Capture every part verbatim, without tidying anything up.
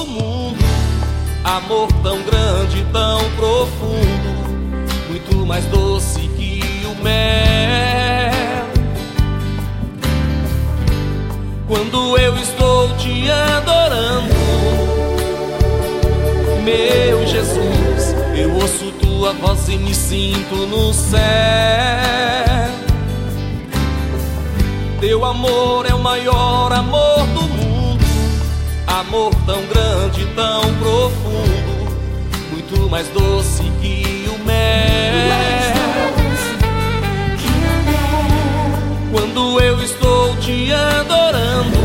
do mundo. Amor tão grande, tão profundo, muito mais doce que o mel. Quando eu estou te adorando, meu Jesus, eu ouço tua voz e me sinto no céu. Teu amor é o maior amor do mundo, amor tão grande, tão profundo, muito mais doce que o mel. Quando eu estou te adorando,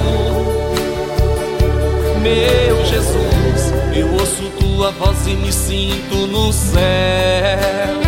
meu Jesus, eu ouço tua voz e me sinto no céu.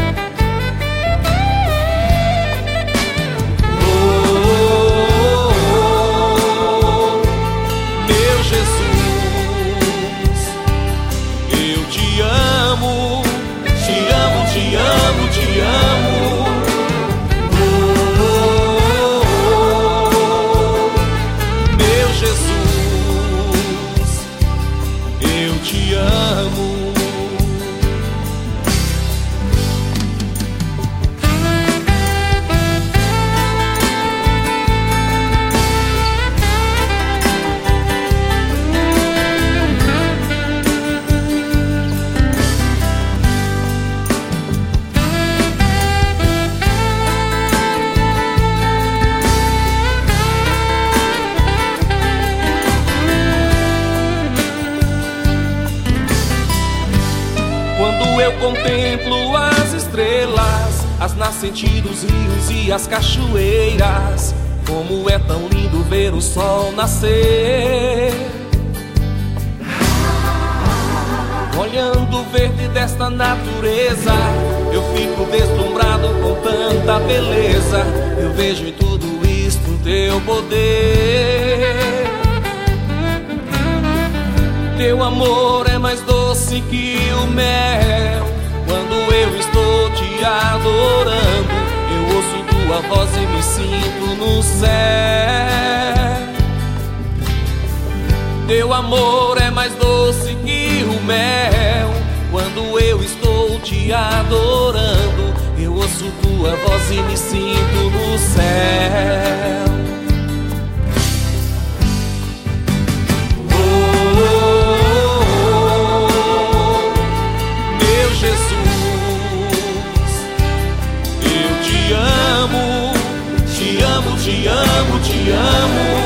Te amo, te amo. Oh, oh, oh, oh. Meu Jesus, eu te amo. Quando eu contemplo as estrelas, as nascentes dos rios e as cachoeiras, como é tão lindo ver o sol nascer. Olhando o verde desta natureza, eu fico deslumbrado com tanta beleza. Eu vejo em tudo isto teu poder. Teu amor é mais doce que o mel. Quando eu estou te adorando, eu ouço tua voz e me sinto no céu. Teu amor é mais doce que o mel. Quando eu estou te adorando, eu ouço tua voz e me sinto no céu. Te amo, te amo, te amo.